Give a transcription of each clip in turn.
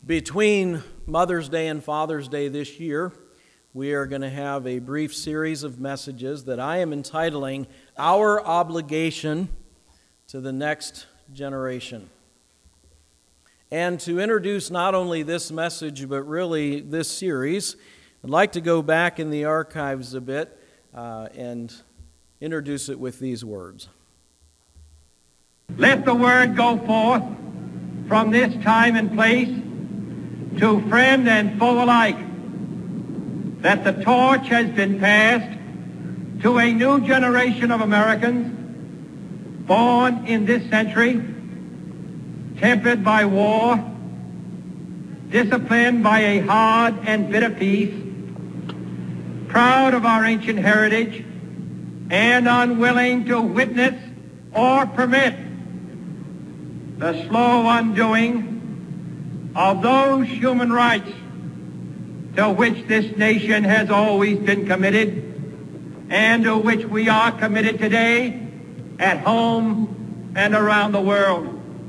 Between Mother's Day and Father's Day this year, we are going to have a brief series of messages that I am entitling Our Obligation to the Next Generation. And to introduce not only this message, but really this series, I'd like to go back in the archives a bit and introduce it with these words. Let the word go forth from this time and place to friend and foe alike that the torch has been passed to a new generation of Americans born in this century, tempered by war, disciplined by a hard and bitter peace, proud of our ancient heritage, and unwilling to witness or permit the slow undoing of those human rights to which this nation has always been committed and to which we are committed today at home and around the world.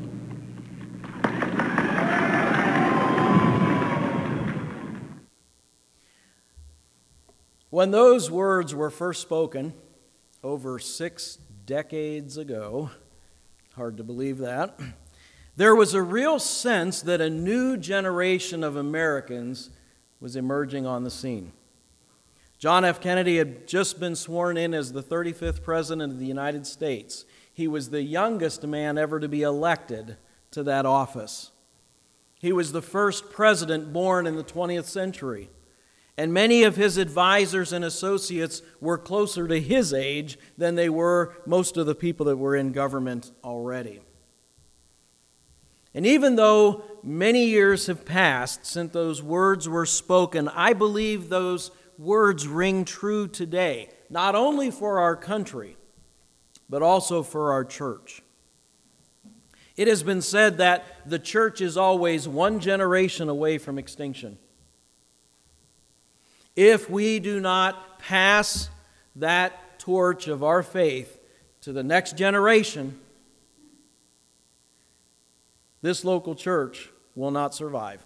When those words were first spoken over 6 decades ago, hard to believe that, there was a real sense that a new generation of Americans was emerging on the scene. John F. Kennedy had just been sworn in as the 35th President of the United States. He was the youngest man ever to be elected to that office. He was the first president born in the 20th century. And many of his advisors and associates were closer to his age than they were most of the people that were in government already. And even though many years have passed since those words were spoken, I believe those words ring true today, not only for our country, but also for our church. It has been said that the church is always one generation away from extinction. If we do not pass that torch of our faith to the next generation, this local church will not survive.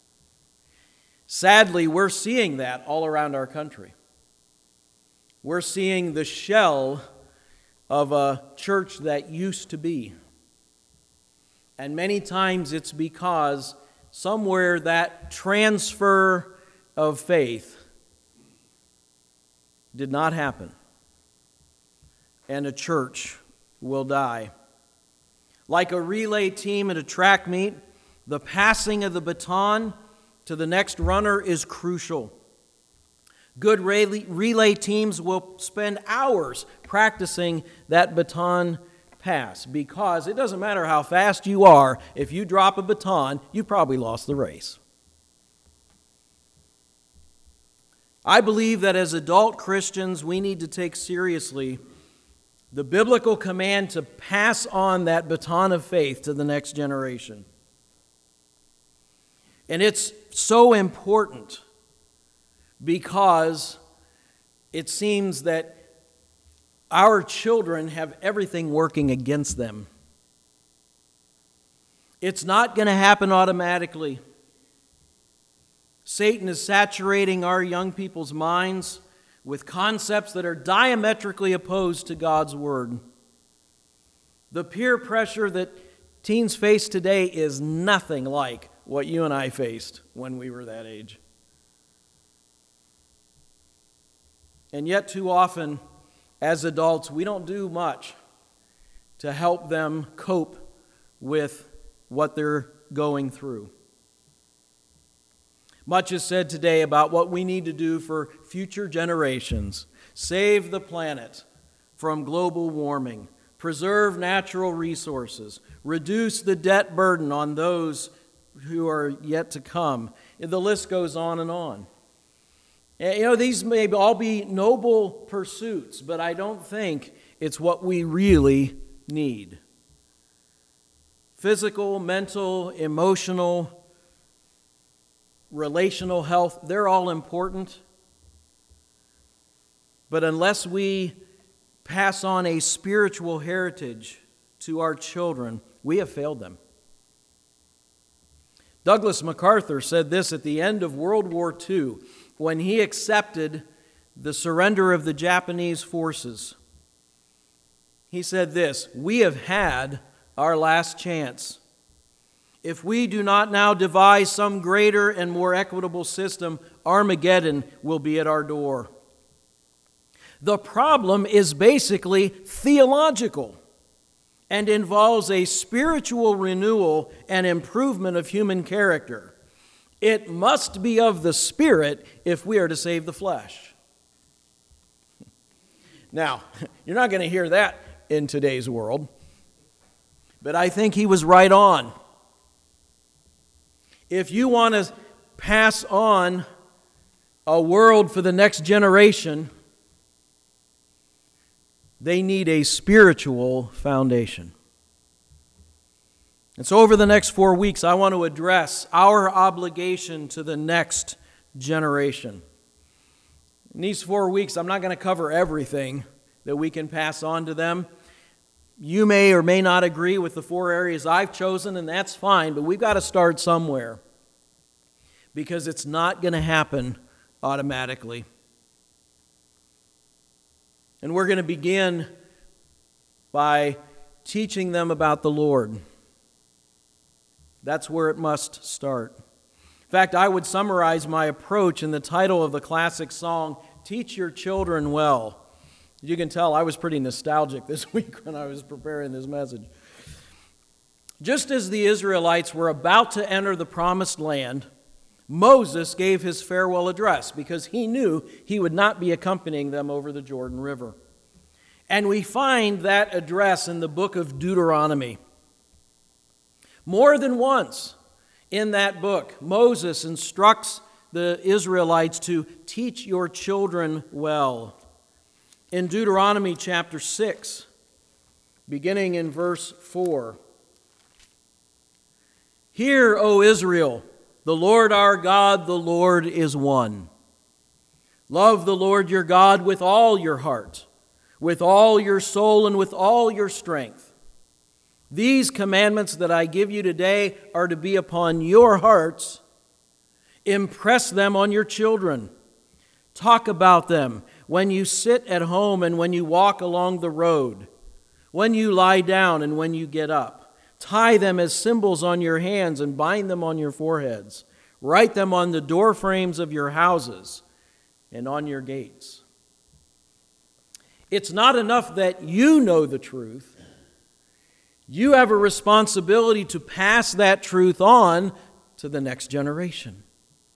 Sadly, we're seeing that all around our country. We're seeing the shell of a church that used to be. And many times it's because somewhere that transfer of faith did not happen, and a church will die. Like a relay team at a track meet, the passing of the baton to the next runner is crucial. Good relay teams will spend hours practicing that baton pass because it doesn't matter how fast you are, if you drop a baton, you probably lost the race. I believe that as adult Christians, we need to take seriously the biblical command to pass on that baton of faith to the next generation. And it's so important because it seems that our children have everything working against them. It's not going to happen automatically. Satan is saturating our young people's minds with concepts that are diametrically opposed to God's Word. The peer pressure that teens face today is nothing like what you and I faced when we were that age. And yet too often, as adults, we don't do much to help them cope with what they're going through. Much is said today about what we need to do for future generations. Save the planet from global warming. Preserve natural resources. Reduce the debt burden on those who are yet to come. The list goes on and on. These may all be noble pursuits, but I don't think it's what we really need. Physical, mental, emotional, relational health, they're all important. But unless we pass on a spiritual heritage to our children, we have failed them. Douglas MacArthur said this at the end of World War II when he accepted the surrender of the Japanese forces. He said this, "We have had our last chance. If we do not now devise some greater and more equitable system, Armageddon will be at our door." The problem is basically theological and involves a spiritual renewal and improvement of human character. It must be of the Spirit if we are to save the flesh. Now, you're not going to hear that in today's world, but I think he was right on. If you want to pass on a world for the next generation, they need a spiritual foundation. And so over the next 4 weeks, I want to address our obligation to the next generation. In these 4 weeks, I'm not going to cover everything that we can pass on to them. You may or may not agree with the 4 areas I've chosen, and that's fine, but we've got to start somewhere because it's not going to happen automatically. And we're going to begin by teaching them about the Lord. That's where it must start. In fact, I would summarize my approach in the title of the classic song, "Teach Your Children Well." You can tell I was pretty nostalgic this week when I was preparing this message. Just as the Israelites were about to enter the promised land, Moses gave his farewell address because he knew he would not be accompanying them over the Jordan River. And we find that address in the book of Deuteronomy. More than once in that book, Moses instructs the Israelites to teach your children well. In Deuteronomy chapter 6, beginning in verse 4, "Hear, O Israel, the Lord our God, the Lord is one. Love the Lord your God with all your heart, with all your soul, and with all your strength. These commandments that I give you today are to be upon your hearts. Impress them on your children. Talk about them when you sit at home and when you walk along the road, when you lie down and when you get up. Tie them as symbols on your hands and bind them on your foreheads. Write them on the door frames of your houses and on your gates." It's not enough that you know the truth. You have a responsibility to pass that truth on to the next generation.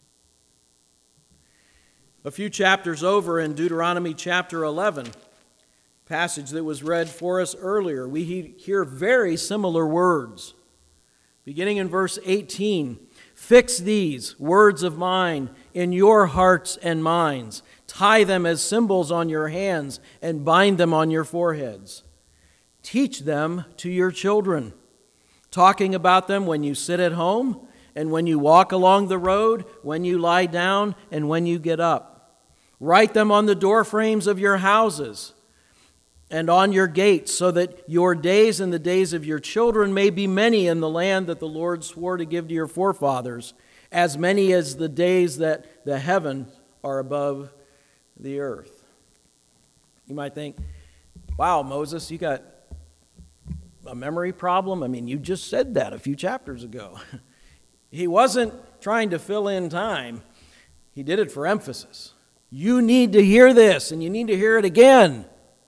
A few chapters over in Deuteronomy chapter 11, passage that was read for us earlier, we hear very similar words. Beginning in verse 18, "Fix these words of mine in your hearts and minds. Tie them as symbols on your hands and bind them on your foreheads. Teach them to your children, talking about them when you sit at home and when you walk along the road, when you lie down and when you get up. Write them on the door frames of your houses and on your gates, so that your days and the days of your children may be many in the land that the Lord swore to give to your forefathers, as many as the days that the heaven are above the earth." You might think, wow, Moses, you got a memory problem? I mean, you just said that a few chapters ago. He wasn't trying to fill in time. He did it for emphasis. You need to hear this, and you need to hear it again.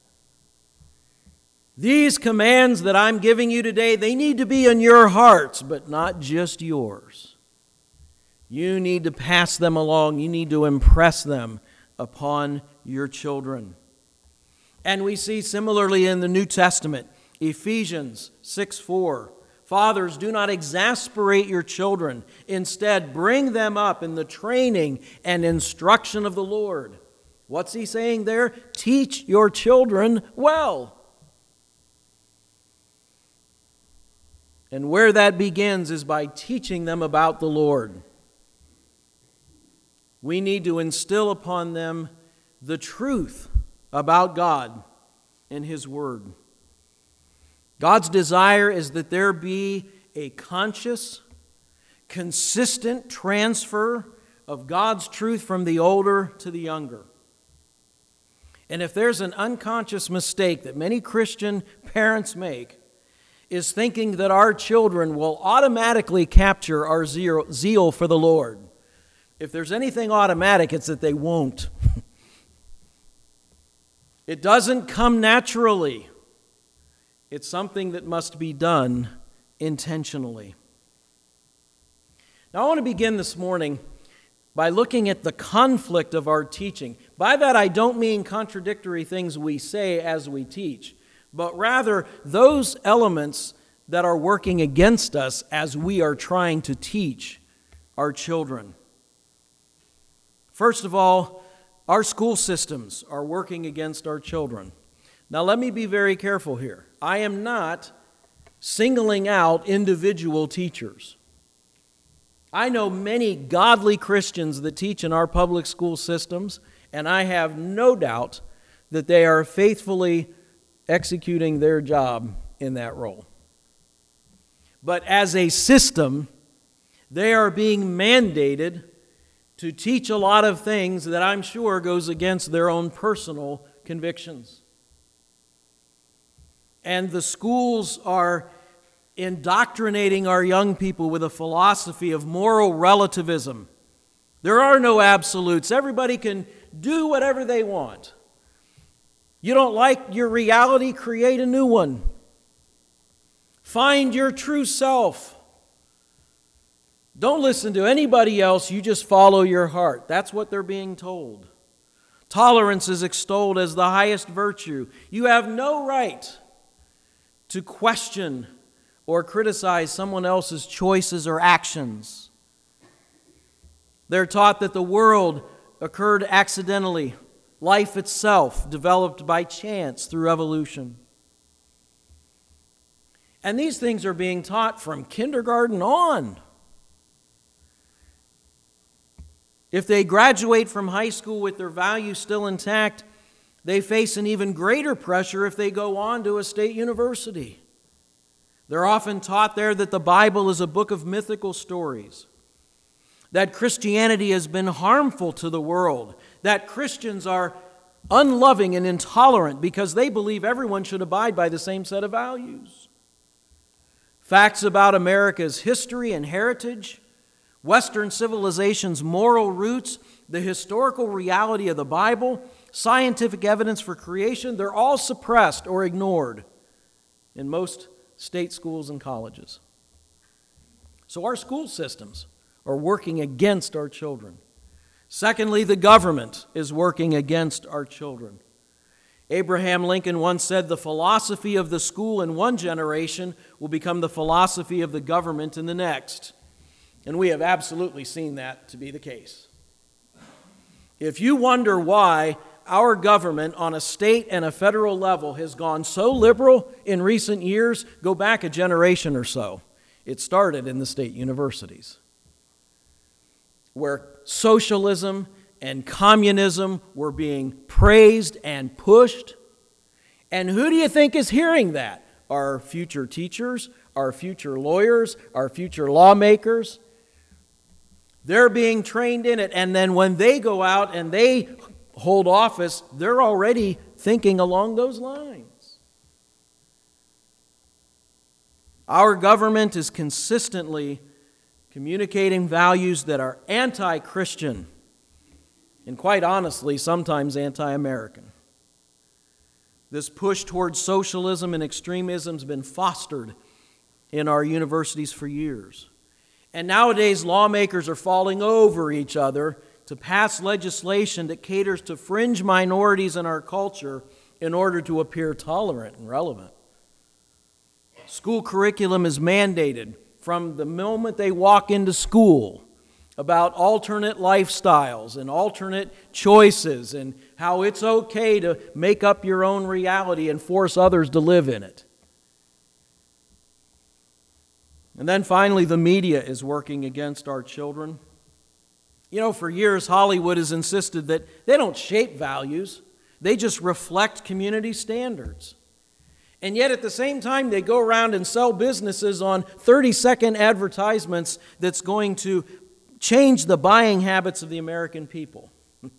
These commands that I'm giving you today, they need to be in your hearts, but not just yours. You need to pass them along. You need to impress them upon your children. And we see similarly in the New Testament, Ephesians 6:4, "Fathers, do not exasperate your children. Instead, bring them up in the training and instruction of the Lord." What's he saying there? Teach your children well. And where that begins is by teaching them about the Lord. We need to instill upon them the truth about God and His Word. God's desire is that there be a conscious, consistent transfer of God's truth from the older to the younger. And if there's an unconscious mistake that many Christian parents make, is thinking that our children will automatically capture our zeal for the Lord. If there's anything automatic, it's that they won't. It doesn't come naturally. It's something that must be done intentionally. Now, I want to begin this morning by looking at the conflict of our teaching. By that, I don't mean contradictory things we say as we teach, but rather those elements that are working against us as we are trying to teach our children. First of all, our school systems are working against our children. Now, let me be very careful here. I am not singling out individual teachers. I know many godly Christians that teach in our public school systems, and I have no doubt that they are faithfully executing their job in that role. But as a system, they are being mandated to teach a lot of things that I'm sure goes against their own personal convictions. And the schools are indoctrinating our young people with a philosophy of moral relativism. There are no absolutes. Everybody can do whatever they want. You don't like your reality? Create a new one. Find your true self. Don't listen to anybody else. You just follow your heart. That's what they're being told. Tolerance is extolled as the highest virtue. You have no right to question or criticize someone else's choices or actions. They're taught that the world occurred accidentally, life itself developed by chance through evolution. And these things are being taught from kindergarten on. If they graduate from high school with their values still intact, they face an even greater pressure if they go on to a state university. They're often taught there that the Bible is a book of mythical stories, that Christianity has been harmful to the world, that Christians are unloving and intolerant because they believe everyone should abide by the same set of values. Facts about America's history and heritage, Western civilization's moral roots, the historical reality of the Bible, scientific evidence for creation, they're all suppressed or ignored in most state schools and colleges. So our school systems are working against our children. Secondly, the government is working against our children. Abraham Lincoln once said, "The philosophy of the school in one generation will become the philosophy of the government in the next." And we have absolutely seen that to be the case. If you wonder why our government on a state and a federal level has gone so liberal in recent years, go back a generation or so. It started in the state universities, where socialism and communism were being praised and pushed. And who do you think is hearing that? Our future teachers, our future lawyers, our future lawmakers. They're being trained in it, and then when they go out and they hold office, they're already thinking along those lines. Our government is consistently communicating values that are anti-Christian and, quite honestly, sometimes anti-American. This push towards socialism and extremism has been fostered in our universities for years. And nowadays, lawmakers are falling over each other to pass legislation that caters to fringe minorities in our culture in order to appear tolerant and relevant. School curriculum is mandated from the moment they walk into school about alternate lifestyles and alternate choices and how it's okay to make up your own reality and force others to live in it. And then finally, the media is working against our children. You know, for years, Hollywood has insisted that they don't shape values. They just reflect community standards. And yet at the same time, they go around and sell businesses on 30-second advertisements that's going to change the buying habits of the American people.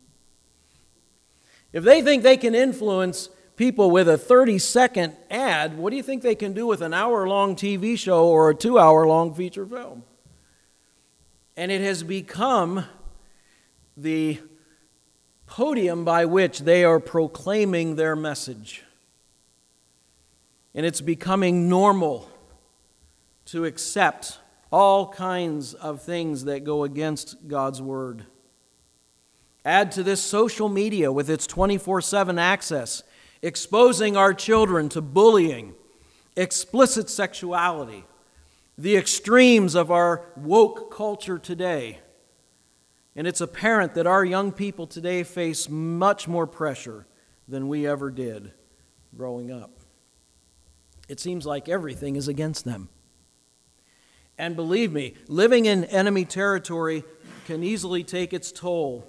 If they think they can influence people with a 30-second ad, what do you think they can do with an hour-long TV show or a 2-hour-long feature film? And it has become the podium by which they are proclaiming their message. And it's becoming normal to accept all kinds of things that go against God's Word. Add to this social media with its 24/7 access, exposing our children to bullying, explicit sexuality, the extremes of our woke culture today. And it's apparent that our young people today face much more pressure than we ever did growing up. It seems like everything is against them. And believe me, living in enemy territory can easily take its toll.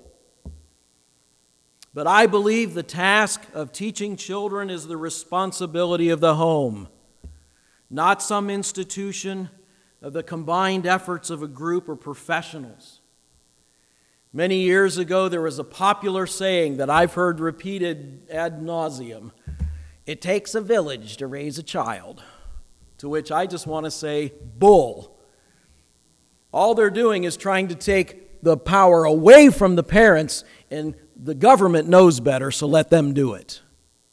But I believe the task of teaching children is the responsibility of the home, not some institution of the combined efforts of a group or professionals. Many years ago, there was a popular saying that I've heard repeated ad nauseum. It takes a village to raise a child. To which I just want to say, bull. All they're doing is trying to take the power away from the parents, and the government knows better, so let them do it.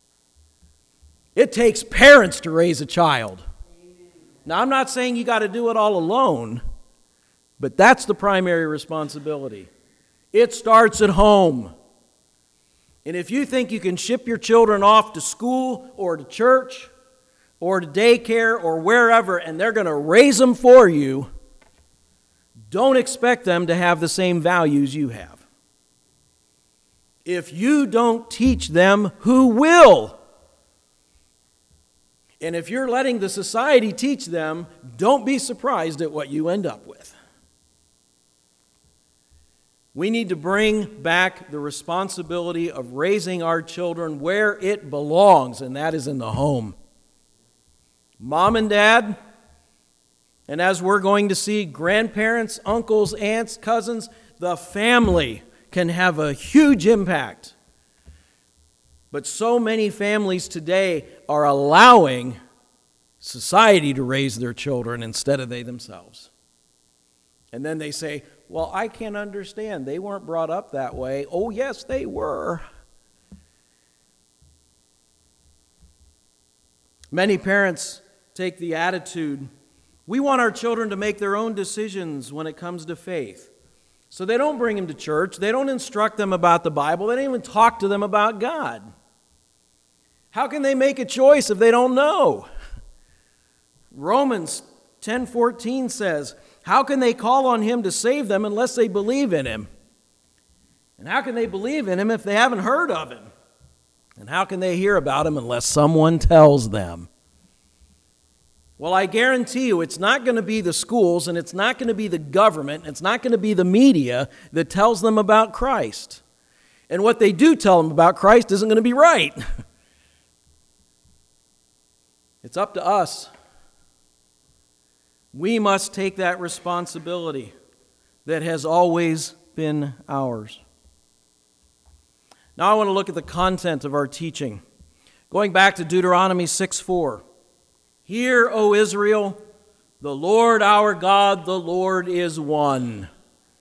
It takes parents to raise a child. Now, I'm not saying you got to do it all alone, but that's the primary responsibility. It starts at home. And if you think you can ship your children off to school or to church or to daycare or wherever and they're going to raise them for you, don't expect them to have the same values you have. If you don't teach them, who will? And if you're letting the society teach them, don't be surprised at what you end up with. We need to bring back the responsibility of raising our children where it belongs, and that is in the home. Mom and dad, and as we're going to see, grandparents, uncles, aunts, cousins, the family can have a huge impact. But so many families today are allowing society to raise their children instead of they themselves. And then they say, well, I can't understand. They weren't brought up that way. Oh, yes, they were. Many parents take the attitude, we want our children to make their own decisions when it comes to faith. So they don't bring them to church. They don't instruct them about the Bible. They don't even talk to them about God. How can they make a choice if they don't know? Romans 10:14 says, how can they call on Him to save them unless they believe in Him? And how can they believe in Him if they haven't heard of Him? And how can they hear about Him unless someone tells them? Well, I guarantee you it's not going to be the schools, and it's not going to be the government, and it's not going to be the media that tells them about Christ. And what they do tell them about Christ isn't going to be right. It's up to us. We must take that responsibility that has always been ours. Now I want to look at the content of our teaching. Going back to Deuteronomy 6:4. Hear, O Israel, the Lord our God, the Lord is one.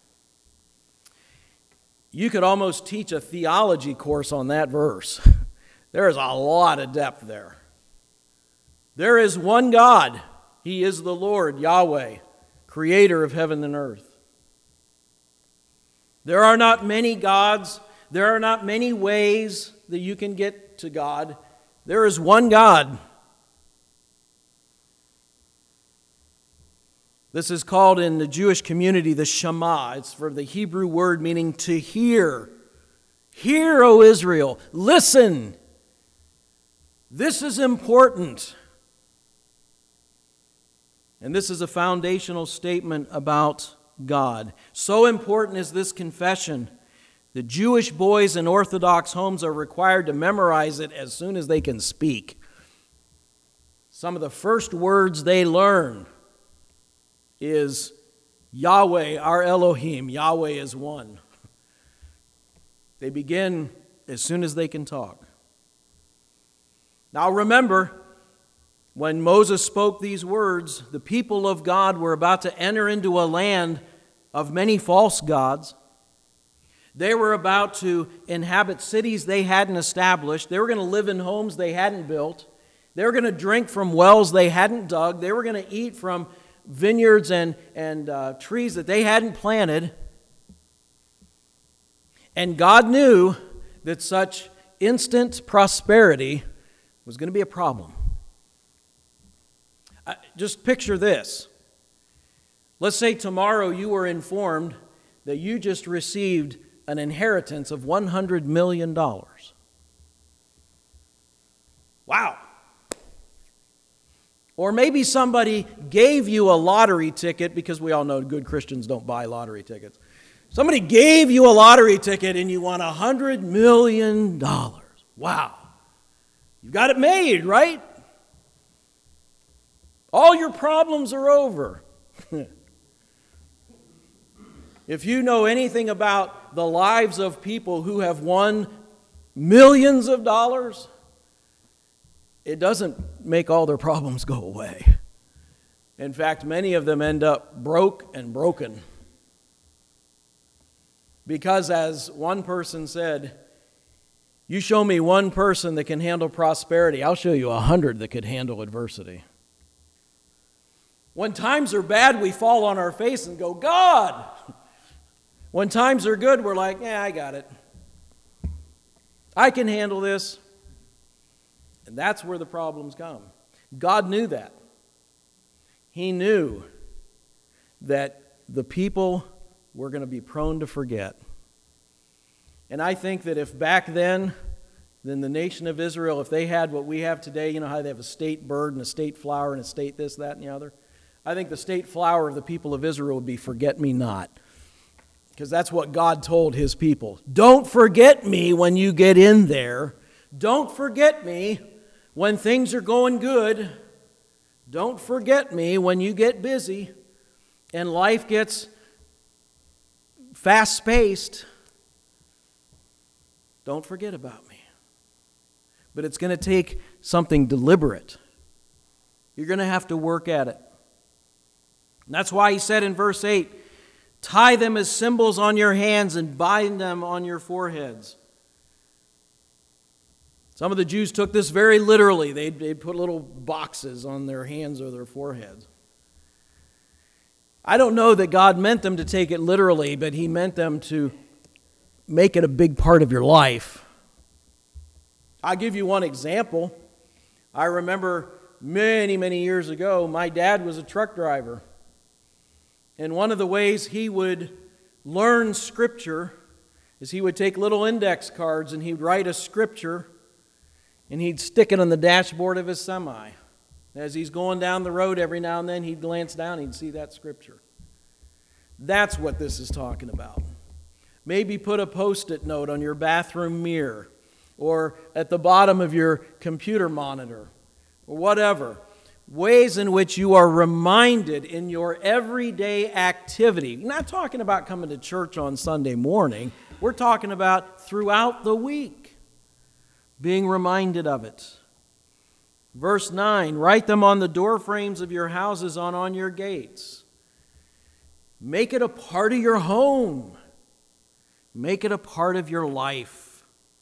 You could almost teach a theology course on that verse. There is a lot of depth there. There is one God. He is the Lord, Yahweh, creator of heaven and earth. There are not many gods. There are not many ways that you can get to God. There is one God. This is called in the Jewish community the Shema. It's for the Hebrew word meaning to hear. Hear, O Israel. Listen. This is important. And this is a foundational statement about God. So important is this confession. The Jewish boys in Orthodox homes are required to memorize it as soon as they can speak. some of the first words they learn is Yahweh, our Elohim. Yahweh is one. They begin as soon as they can talk. Now remember, when Moses spoke these words, the people of God were about to enter into a land of many false gods. They were about to inhabit cities they hadn't established. They were going to live in homes they hadn't built. They were going to drink from wells they hadn't dug. They were going to eat from vineyards and trees that they hadn't planted. And God knew that such instant prosperity was going to be a problem. Just picture this. Let's say tomorrow you were informed that you just received an inheritance of $100 million. Wow. Or maybe somebody gave you a lottery ticket, because we all know good Christians don't buy lottery tickets. Somebody gave you a lottery ticket and you won $100 million. Wow. You've got it made, right? All your problems are over. If you know anything about the lives of people who have won millions of dollars, it doesn't make all their problems go away. In fact, many of them end up broke and broken. Because as one person said, you show me one person that can handle prosperity, I'll show you 100 that could handle adversity. When times are bad, we fall on our face and go, God! When times are good, we're like, yeah, I got it. I can handle this. And that's where the problems come. God knew that. He knew that the people were going to be prone to forget. And I think that if back then the nation of Israel, if they had what we have today, you know how they have a state bird and a state flower and a state this, that, and the other? I think the state flower of the people of Israel would be forget me not. Because that's what God told his people. Don't forget me when you get in there. Don't forget me when things are going good. Don't forget me when you get busy and life gets fast-paced. Don't forget about me. But it's going to take something deliberate. You're going to have to work at it. And that's why he said in verse 8, tie them as symbols on your hands and bind them on your foreheads. Some of the Jews took this very literally. They'd put little boxes on their hands or their foreheads. I don't know that God meant them to take it literally, but he meant them to make it a big part of your life. I'll give you one example. I remember many, many years ago, my dad was a truck driver. And one of the ways he would learn Scripture is he would take little index cards and he'd write a Scripture and he'd stick it on the dashboard of his semi. As he's going down the road every now and then, he'd glance down and he'd see that Scripture. That's what this is talking about. Maybe put a Post-it note on your bathroom mirror or at the bottom of your computer monitor or whatever. Ways in which you are reminded in your everyday activity. We're not talking about coming to church on Sunday morning. We're talking about throughout the week, being reminded of it. Verse 9, write them on the door frames of your houses and on your gates. Make it a part of your home. Make it a part of your life.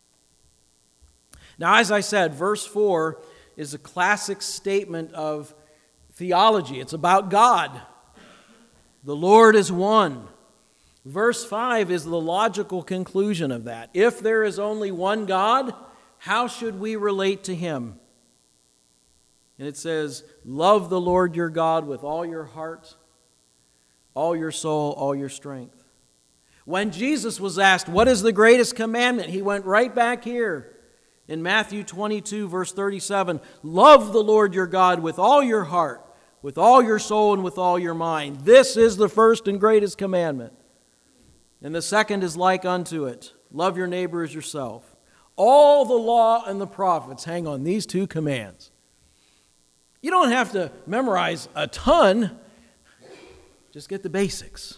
Now, as I said, verse 4 is a classic statement of theology. It's about God. The Lord is one. Verse 5 is the logical conclusion of that. If there is only one God, how should we relate to him? And it says, love the Lord your God with all your heart, all your soul, all your strength. When Jesus was asked, what is the greatest commandment? He went right back here. In Matthew 22, verse 37, love the Lord your God with all your heart, with all your soul, and with all your mind. This is the first and greatest commandment. And the second is like unto it. Love your neighbor as yourself. All the law and the prophets hang on these two commands. You don't have to memorize a ton. Just get the basics.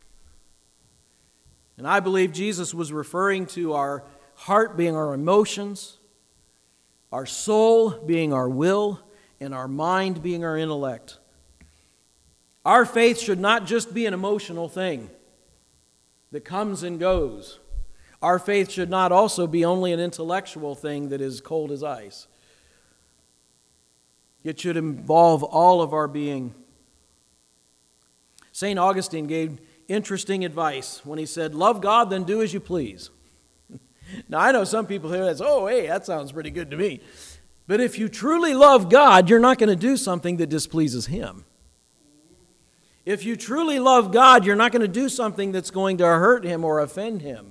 And I believe Jesus was referring to our heart being our emotions, our soul being our will, and our mind being our intellect. Our faith should not just be an emotional thing that comes and goes. Our faith should not also be only an intellectual thing that is cold as ice. It should involve all of our being. St. Augustine gave interesting advice when he said, "Love God, then do as you please." Now, I know some people hear that, oh, hey, that sounds pretty good to me. But if you truly love God, you're not going to do something that displeases Him. If you truly love God, you're not going to do something that's going to hurt Him or offend Him.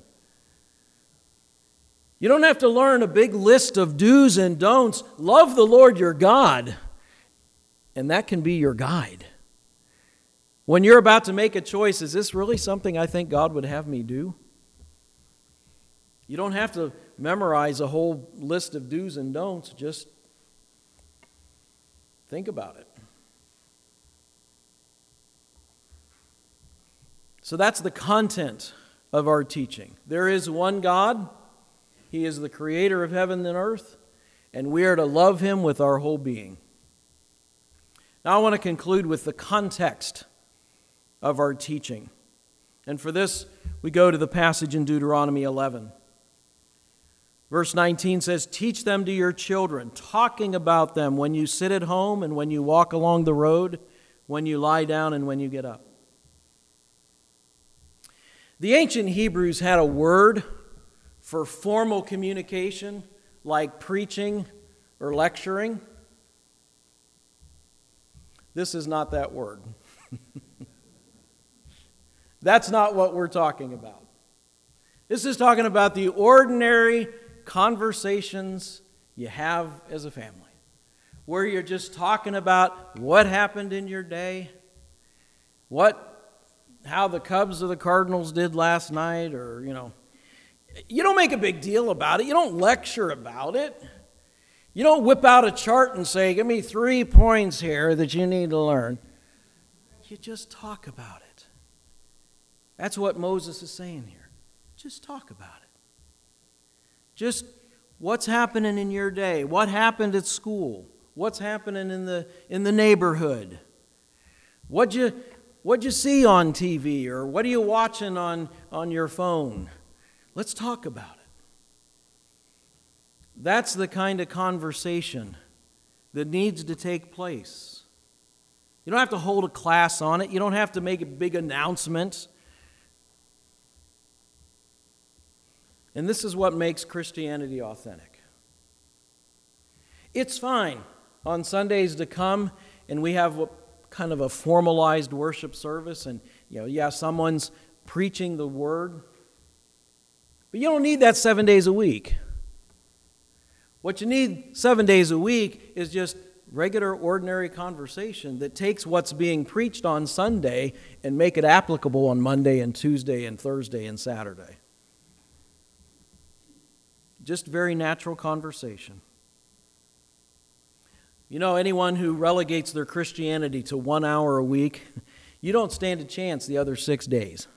You don't have to learn a big list of do's and don'ts. Love the Lord your God, and that can be your guide. When you're about to make a choice, is this really something I think God would have me do? You don't have to memorize a whole list of do's and don'ts. Just think about it. So that's the content of our teaching. There is one God. He is the creator of heaven and earth, and we are to love Him with our whole being. Now I want to conclude with the context of our teaching. And for this, we go to the passage in Deuteronomy 11. Verse 19 says, "Teach them to your children, talking about them when you sit at home and when you walk along the road, when you lie down and when you get up." The ancient Hebrews had a word for formal communication, like preaching or lecturing. This is not that word. That's not what we're talking about. This is talking about the ordinary conversations you have as a family, where you're just talking about what happened in your day, how the Cubs or the Cardinals did last night, or, You don't make a big deal about it. You don't lecture about it. You don't whip out a chart and say, "Give me 3 points here that you need to learn." You just talk about it. That's what Moses is saying here. Just talk about it. Just what's happening in your day, what happened at school, what's happening in the neighborhood, what'd you see on TV, or what are you watching on your phone? Let's talk about it. That's the kind of conversation that needs to take place. You don't have to hold a class on it. You don't have to make a big announcement. And this is what makes Christianity authentic. It's fine on Sundays to come and we have kind of a formalized worship service, and someone's preaching the word. But you don't need that 7 days a week. What you need 7 days a week is just regular, ordinary conversation that takes what's being preached on Sunday and make it applicable on Monday and Tuesday and Thursday and Saturday. Just very natural conversation. Anyone who relegates their Christianity to 1 hour a week, you don't stand a chance the other 6 days.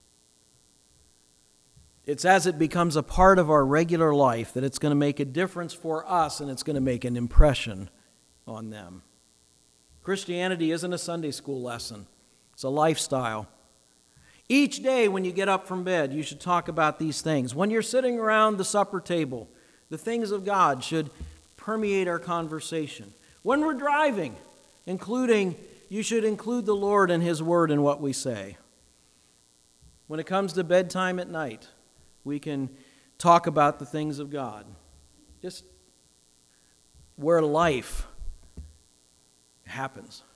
It's as it becomes a part of our regular life that it's going to make a difference for us, and it's going to make an impression on them. Christianity isn't a Sunday school lesson. It's a lifestyle. Each day when you get up from bed, you should talk about these things. When you're sitting around the supper table, the things of God should permeate our conversation. When we're driving, you should include the Lord and His Word in what we say. When it comes to bedtime at night, we can talk about the things of God. Just where life happens.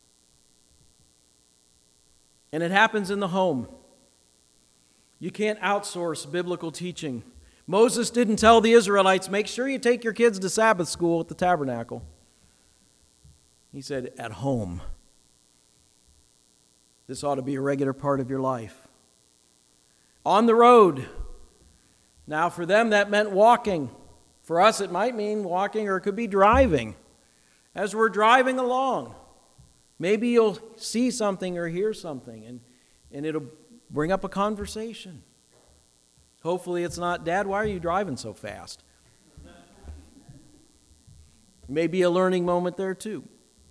And it happens in the home. You can't outsource biblical teaching. Moses didn't tell the Israelites, "Make sure you take your kids to Sabbath school at the tabernacle." He said, "At home." This ought to be a regular part of your life. On the road. Now, for them, that meant walking. For us, it might mean walking, or it could be driving. As we're driving along, maybe you'll see something or hear something, and it'll bring up a conversation. Hopefully it's not, "Dad, why are you driving so fast?" Maybe a learning moment there too.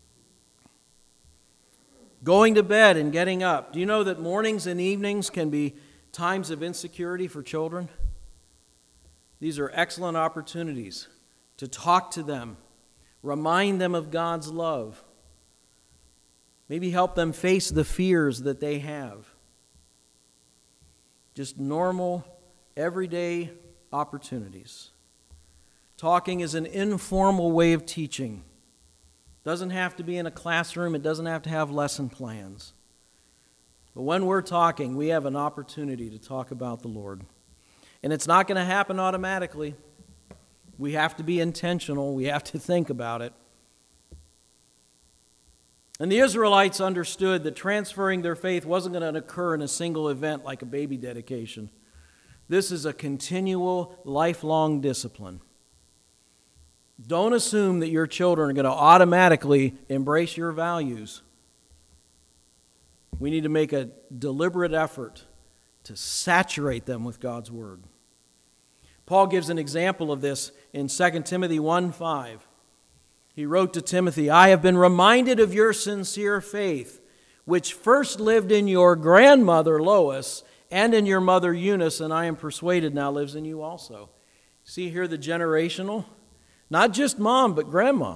Going to bed and getting up. Do you know that mornings and evenings can be times of insecurity for children? These are excellent opportunities to talk to them, remind them of God's love, maybe help them face the fears that they have. Just normal, everyday opportunities. Talking is an informal way of teaching. Doesn't have to be in a classroom. It doesn't have to have lesson plans. But when we're talking, we have an opportunity to talk about the Lord. And it's not going to happen automatically. We have to be intentional. We have to think about it. And the Israelites understood that transferring their faith wasn't going to occur in a single event like a baby dedication. This is a continual, lifelong discipline. Don't assume that your children are going to automatically embrace your values. We need to make a deliberate effort to saturate them with God's Word. Paul gives an example of this in 2 Timothy 1:5. He wrote to Timothy, "I have been reminded of your sincere faith, which first lived in your grandmother Lois and in your mother Eunice, and I am persuaded now lives in you also." See here the generational? Not just mom, but grandma.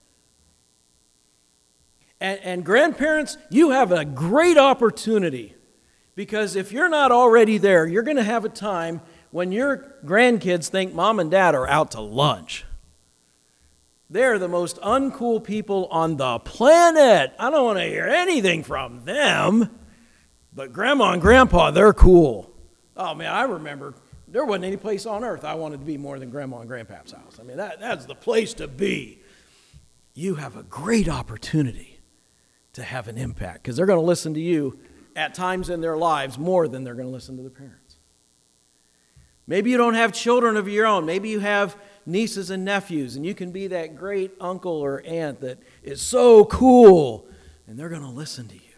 And grandparents, you have a great opportunity, because if you're not already there, you're going to have a time when your grandkids think mom and dad are out to lunch. They're the most uncool people on the planet. I don't want to hear anything from them. But grandma and grandpa, they're cool. Oh man, I remember there wasn't any place on earth I wanted to be more than grandma and grandpa's house. I mean, that's the place to be. You have a great opportunity to have an impact, because they're going to listen to you at times in their lives more than they're going to listen to the parents. Maybe you don't have children of your own. Maybe you have nieces and nephews, and you can be that great uncle or aunt that is so cool, and they're going to listen to you.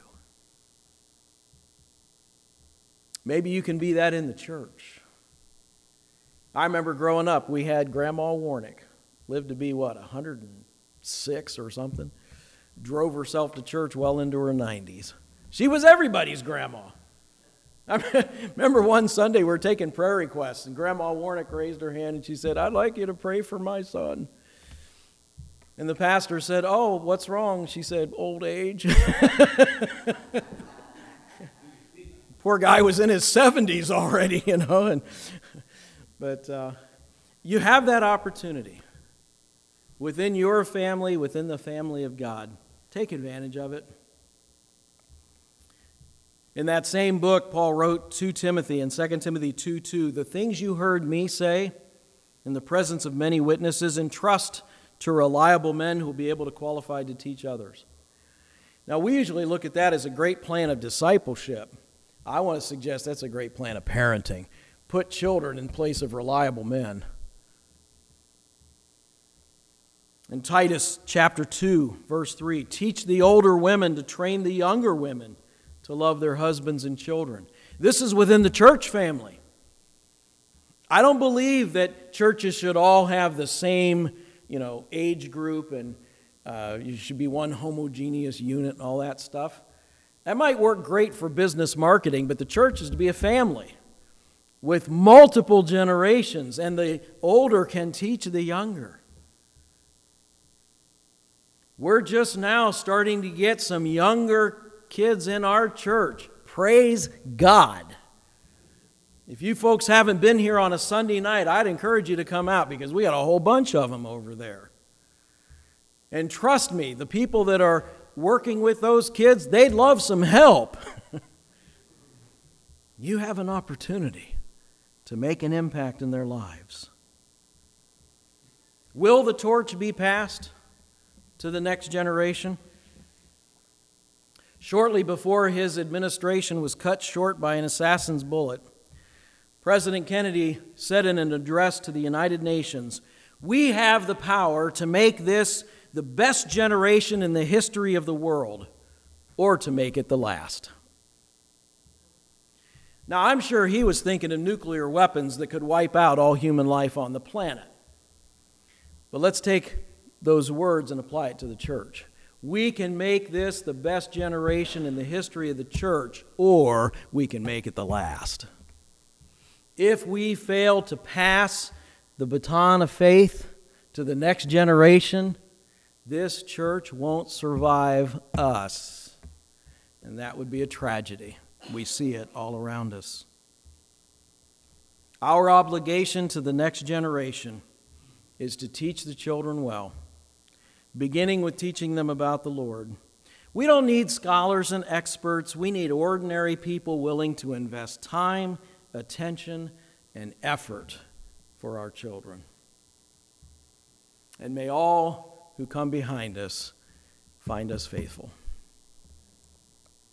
Maybe you can be that in the church. I remember growing up, we had Grandma Warnick, lived to be, 106 or something. Drove herself to church well into her 90s. She was everybody's grandma. I remember one Sunday we were taking prayer requests, and Grandma Warnick raised her hand and she said, "I'd like you to pray for my son." And the pastor said, "Oh, what's wrong?" She said, "Old age." Poor guy was in his 70s already, But you have that opportunity within your family, within the family of God. Take advantage of it. In that same book, Paul wrote to Timothy in 2 Timothy 2:2, "The things you heard me say in the presence of many witnesses, entrust to reliable men who will be able to qualify to teach others." Now, we usually look at that as a great plan of discipleship. I want to suggest that's a great plan of parenting. Put children in place of reliable men. In Titus chapter 2, verse 3, "Teach the older women to train the younger women to love their husbands and children." This is within the church family. I don't believe that churches should all have the same, age group, and you should be one homogeneous unit and all that stuff. That might work great for business marketing, but the church is to be a family with multiple generations, and the older can teach the younger. We're just now starting to get some younger kids in our church. Praise God. If you folks haven't been here on a Sunday night, I'd encourage you to come out, because we got a whole bunch of them over there. And trust me, the people that are working with those kids, they'd love some help. You have an opportunity to make an impact in their lives. Will the torch be passed to the next generation? Shortly before his administration was cut short by an assassin's bullet, President Kennedy said in an address to the United Nations, "We have the power to make this the best generation in the history of the world, or to make it the last. Now, I'm sure he was thinking of nuclear weapons that could wipe out all human life on the planet. But let's take those words and apply it to the church. We can make this the best generation in the history of the church, or we can make it the last. If we fail to pass the baton of faith to the next generation, this church won't survive us. And that would be a tragedy. We see it all around us. Our obligation to the next generation is to teach the children well, beginning with teaching them about the Lord. We don't need scholars and experts. We need ordinary people willing to invest time, attention, and effort for our children. And may all who come behind us find us faithful.